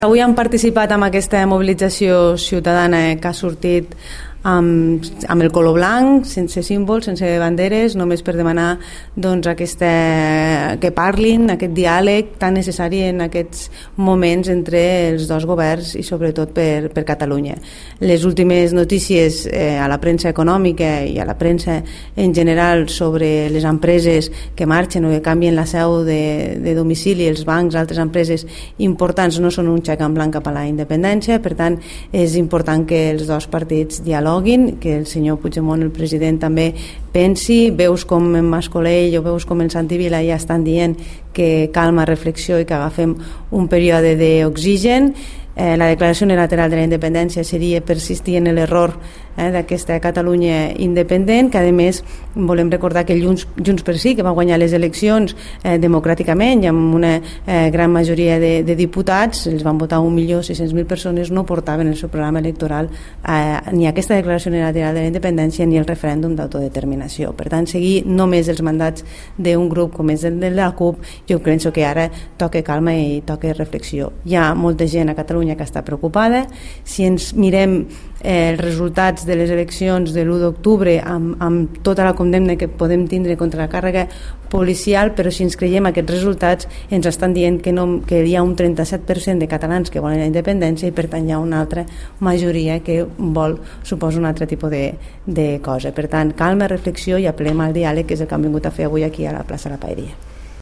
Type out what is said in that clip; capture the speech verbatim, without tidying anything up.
Avui hem participat en aquesta mobilització ciutadana que ha sortit amb, amb el color blanc, sense símbols, sense banderes, només per demanar doncs, aquesta, que parlin, aquest diàleg tan necessari en aquests moments entre els dos governs i sobretot per, per Catalunya. Les últimes notícies eh, a la premsa econòmica i a la premsa en general sobre les empreses que marxen o que canvien la seu de, de domicili, els bancs, altres empreses importants, no són un xec en blanc cap a la independència. Per tant, és important que els dos partits dialoguin, que el senyor Puigdemont, el president, també pensi. Veus com en Mas-Colell o veus com en Santi Vila ja estan dient que calma, reflexió i que agafem un període d'oxigen. Eh, la declaració unilateral de la independència seria persistir en l'error eh, d'aquesta Catalunya independent, que a més volem recordar que Junts, Junts per Sí, que va guanyar les eleccions eh, democràticament i amb una eh, gran majoria de, de diputats, els van votar un milió sis-cents mil persones, no portaven el seu programa electoral eh, ni aquesta declaració unilateral de la independència ni el referèndum d'autodeterminació. Per tant, seguir només els mandats d'un grup com és el de la CUP, jo penso que ara toca calma i toca reflexió. Hi ha molta gent a Catalunya que està preocupada. Si ens mirem eh, els resultats de les eleccions de l'u d'octubre amb, amb tota la condemna que podem tindre contra la càrrega policial, però si ens creiem aquests resultats ens estan dient que, no, que hi ha un trenta-set per cent de catalans que volen la independència i per tant hi ha una altra majoria que vol, suposa un altre tipus de, de cosa. Per tant, calma, reflexió i apel·lem al diàleg, que és el que hem vingut a fer avui aquí a la plaça La Paeria.